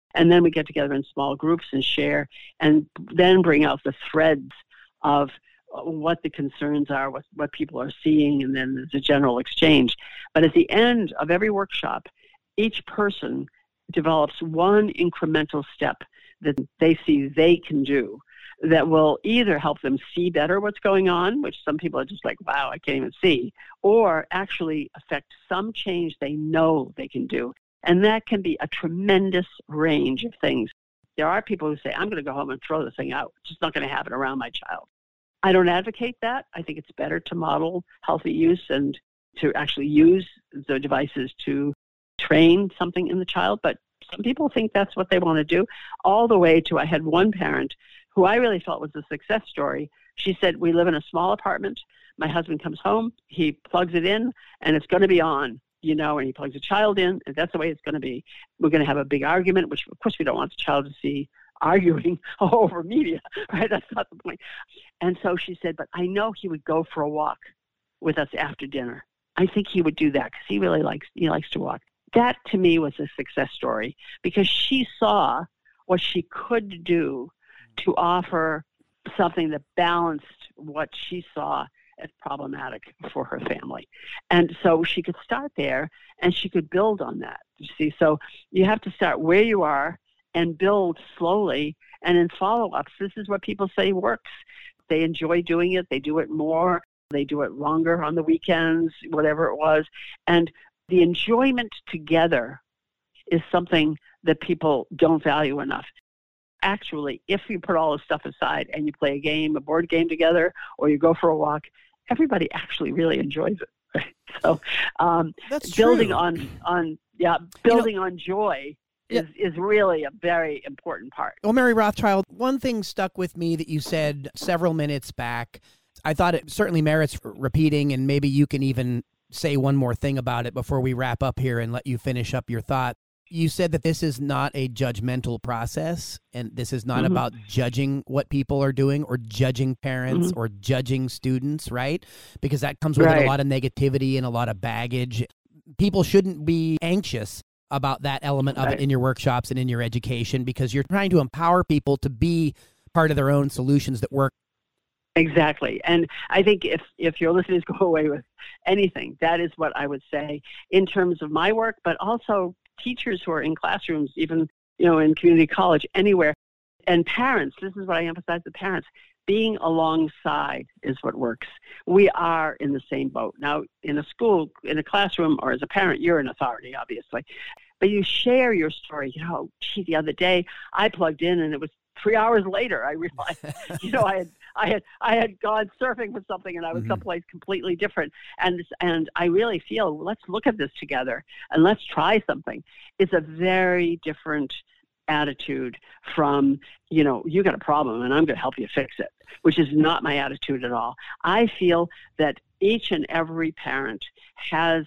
And then we get together in small groups and share, and then bring out the threads of what the concerns are, what, what people are seeing, and then there's a general exchange. But at the end of every workshop, each person develops one incremental step that they see they can do that will either help them see better what's going on, which some people are just like, wow, I can't even see, or actually affect some change they know they can do. And that can be a tremendous range of things. There are people who say, I'm going to go home and throw this thing out. It's just not going to happen around my child. I don't advocate that. I think it's better to model healthy use and to actually use the devices to train something in the child. But some people think that's what they want to do, all the way to I had one parent who I really felt was a success story. She said, we live in a small apartment. My husband comes home, he plugs it in, and it's going to be on, you know, and he plugs a child in, and that's the way it's going to be. We're going to have a big argument, which, of course, we don't want the child to see arguing over media, right? That's not the point. And so she said, but I know he would go for a walk with us after dinner. I think he would do that because he really likes, he likes to walk. That, to me, was a success story because she saw what she could do to offer something that balanced what she saw as problematic for her family. And so she could start there and she could build on that, you see. So you have to start where you are and build slowly, and in follow-ups, this is what people say works. They enjoy doing it. They do it more. They do it longer on the weekends, whatever it was. And the enjoyment together is something that people don't value enough. Actually, if you put all this stuff aside and you play a game, a board game together, or you go for a walk, everybody actually really enjoys it. Right? So um, That's building true. on, on yeah, building you know, on joy yeah. is, is really a very important part. Well, Mary Rothschild, one thing stuck with me that you said several minutes back. I thought it certainly merits repeating, and maybe you can even say one more thing about it before we wrap up here and let you finish up your thought. You said that this is not a judgmental process, and this is not mm-hmm. about judging what people are doing or judging parents mm-hmm. or judging students, right? Because that comes with right. a lot of negativity and a lot of baggage. People shouldn't be anxious about that element of right. it in your workshops and in your education, because you're trying to empower people to be part of their own solutions that work. Exactly. And I think if, if your listeners go away with anything, that is what I would say in terms of my work, but also teachers who are in classrooms, even, you know, in community college, anywhere, and parents. This is what I emphasize to parents. Being alongside is what works. We are in the same boat. Now, in a school, in a classroom, or as a parent, you're an authority, obviously. But you share your story. You know, gee, the other day I plugged in and it was three hours later I realized, you know, I had I had I had gone surfing for something and I was mm-hmm. someplace completely different. And and I really feel, let's look at this together and let's try something. It's a very different attitude from, you know, you got a problem and I'm going to help you fix it, which is not my attitude at all. I feel that each and every parent has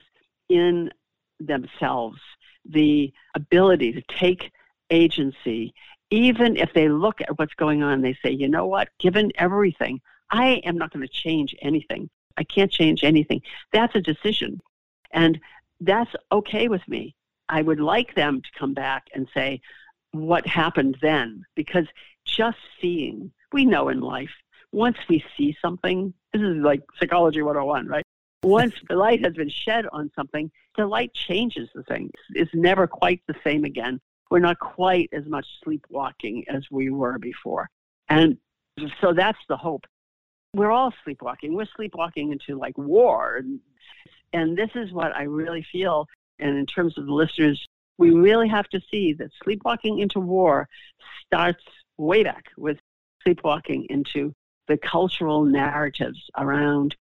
in themselves the ability to take agency, even if they look at what's going on and they say, you know what, given everything, I am not going to change anything. I can't change anything. That's a decision. And that's okay with me. I would like them to come back and say, what happened then? Because just seeing, we know in life, once we see something, this is like psychology one oh one, right? Once the light has been shed on something, the light changes the thing. It's never quite the same again. We're not quite as much sleepwalking as we were before. And so that's the hope. We're all sleepwalking. We're sleepwalking into like war. And, and this is what I really feel. And in terms of the listeners, we really have to see that sleepwalking into war starts way back with sleepwalking into the cultural narratives around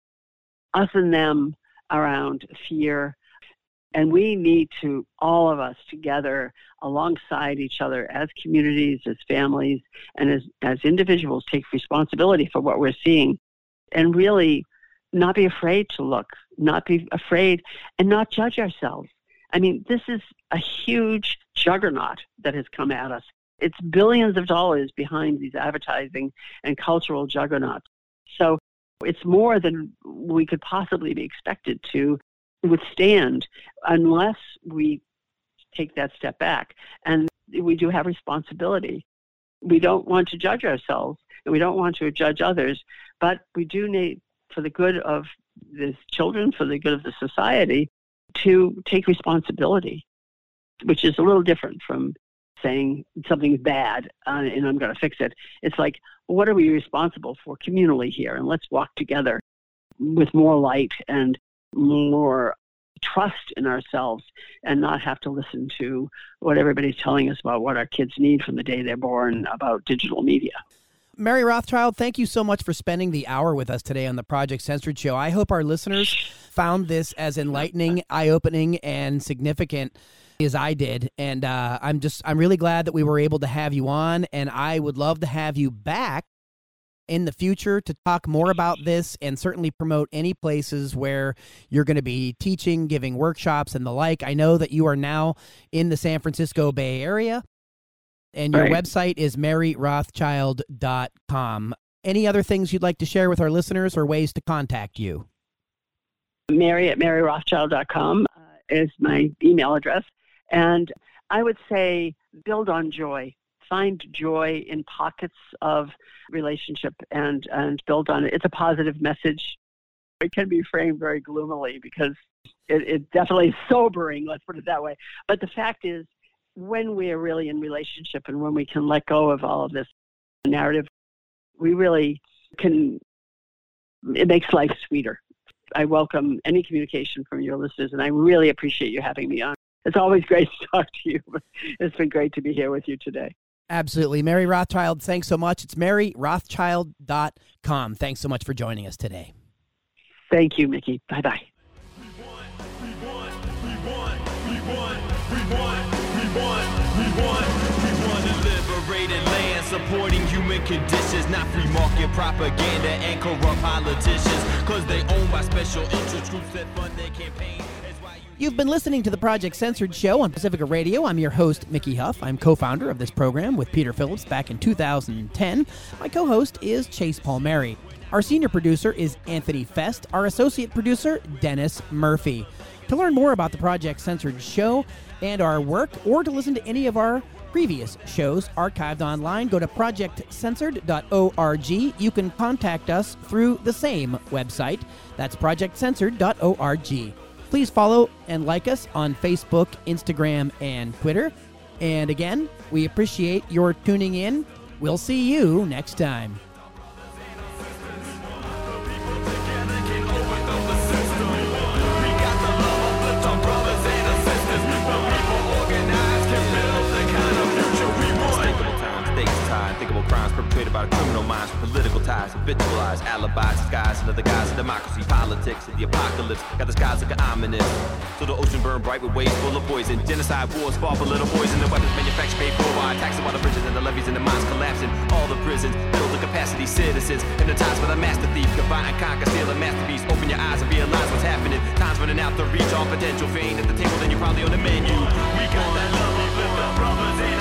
us and them, around fear. And we need to, all of us together, alongside each other as communities, as families, and as, as individuals, take responsibility for what we're seeing and really not be afraid to look, not be afraid, and not judge ourselves. I mean, this is a huge juggernaut that has come at us. It's billions of dollars behind these advertising and cultural juggernauts. So it's more than we could possibly be expected to withstand unless we take that step back. And we do have responsibility. We don't want to judge ourselves, and we don't want to judge others, but we do need, for the good of the children, for the good of the society, to take responsibility, which is a little different from saying something's bad uh, and I'm going to fix it. It's like, what are we responsible for communally here? And let's walk together with more light and more trust in ourselves and not have to listen to what everybody's telling us about what our kids need from the day they're born about digital media. Mary Rothschild, thank you so much for spending the hour with us today on the Project Censored Show. I hope our listeners found this as enlightening, eye-opening, and significant as I did. And uh, I'm just, I'm really glad that we were able to have you on, and I would love to have you back in the future to talk more about this and certainly promote any places where you're going to be teaching, giving workshops and the like. I know that you are now in the San Francisco Bay Area, and your right. website is mary rothschild dot com. Any other things you'd like to share with our listeners or ways to contact you? Mary at mary rothschild dot com uh, is my email address. And I would say build on joy. Find joy in pockets of relationship and, and build on it. It's a positive message. It can be framed very gloomily because it, it definitely is sobering, let's put it that way. But the fact is, when we're really in relationship and when we can let go of all of this narrative, we really can, it makes life sweeter. I welcome any communication from your listeners, and I really appreciate you having me on. It's always great to talk to you. It's been great to be here with you today. Absolutely. Mary Rothschild, thanks so much. It's mary rothschild dot com. Thanks so much for joining us today. Thank you, Mickey. Bye-bye. We won, we won, we won, we won, we won, we won, we won, we won a liberated land, supporting human conditions, not free market propaganda and corrupt politicians, because they owned by special interest groups that fund their campaign. You've been listening to the Project Censored Show on Pacifica Radio. I'm your host, Mickey Huff. I'm co-founder of this program with Peter Phillips back in two thousand ten. My co-host is Chase Palmieri. Our senior producer is Anthony Fest. Our associate producer, Dennis Murphy. To learn more about the Project Censored Show and our work, or to listen to any of our previous shows archived online, go to project censored dot org. You can contact us through the same website. That's project censored dot org. Please follow and like us on Facebook, Instagram, and Twitter. And again, we appreciate your tuning in. We'll see you next time. Crimes perpetrated by the criminal minds, political ties, habitualized alibis, disguised under the guise of democracy, politics, and the apocalypse. Got the skies looking ominous. So the ocean burned bright with waves full of poison. Genocide wars fought for little poison. The weapons manufactured paid for by taxing while the bridges and the levees and the mines collapsing. All the prisons build the capacity citizens. Hypnotized by the master thief. Combine and conquer, steal a masterpiece. Open your eyes and realize what's happening. Time's running out to reach all potential. If you ain't at the table, then you're probably on the menu. We got that love, we lift our brothers in.